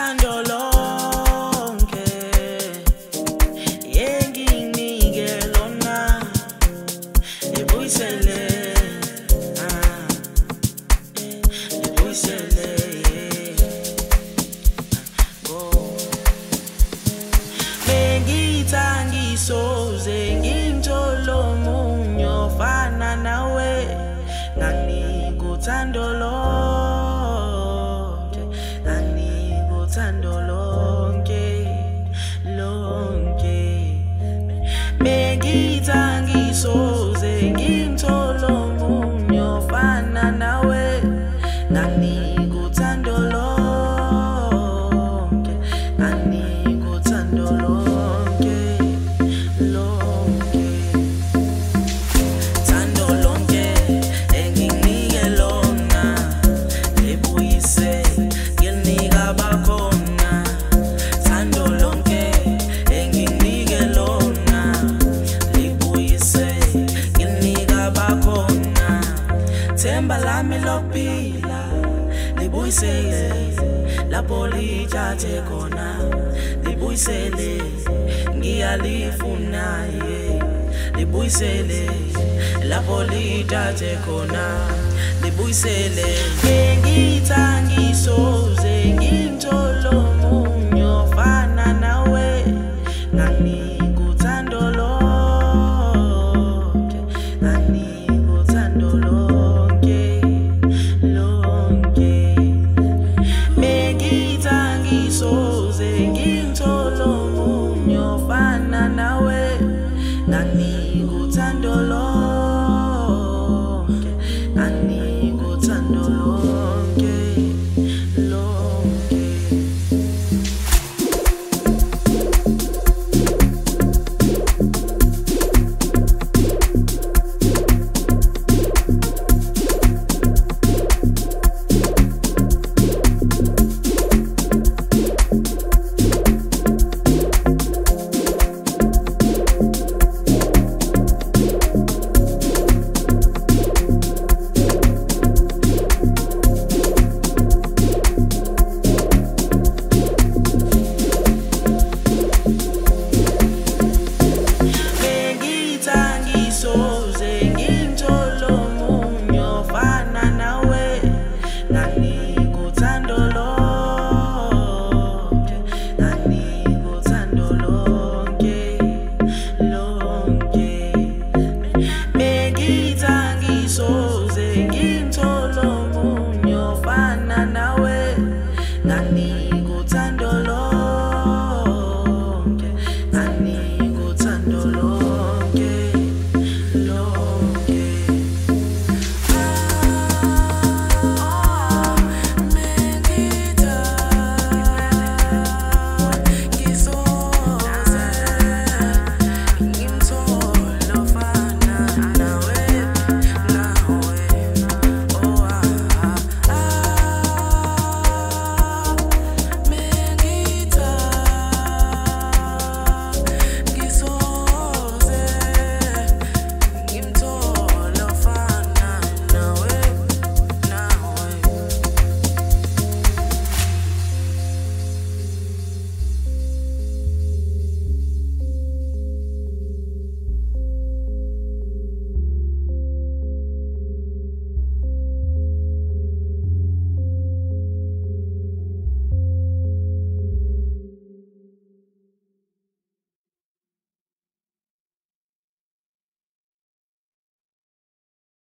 uthando lonke yenginike lona libuyisele libuyisele go bengithangisoze ngintsholo munyo fana nawe nganikuthando lonke nganikuthando lonke lonke bengithangisoze ngintsholo munyo fana nawe nganikuthando lonke nganikuthando lonke lonke thando lonke enginike lona libuyise nginika bakhona thando lonke enginike lona libuyise nginika bakhona themba lami lokuphila libuyisele lapho lithathe khona libuyisele ngiyalifuna libuyisele lapho lithathe khona libuyisele ngithangisoze